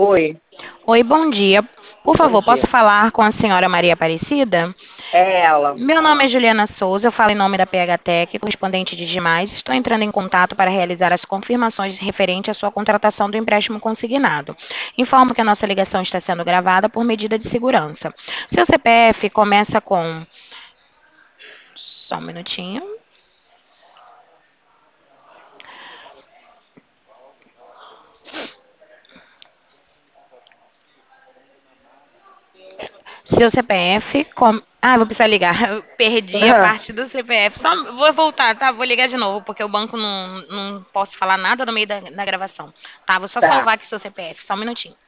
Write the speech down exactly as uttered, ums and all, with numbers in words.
Oi, Oi, bom dia. Por bom favor, posso dia. falar com a senhora Maria Aparecida? É ela. Meu nome é Juliana Souza, eu falo em nome da P H Tech, correspondente de demais. Estou entrando em contato para realizar as confirmações referente à sua contratação do empréstimo consignado. Informo que a nossa ligação está sendo gravada por medida de segurança. Seu C P F começa com. Só um minutinho. Seu C P F. Com... Ah, vou precisar ligar. Eu perdi a parte do C P F. Só vou voltar, tá? Vou ligar de novo, porque o banco não, não posso falar nada no meio da, da gravação. Tá, vou só Tá. salvar aqui seu C P F. Só um minutinho.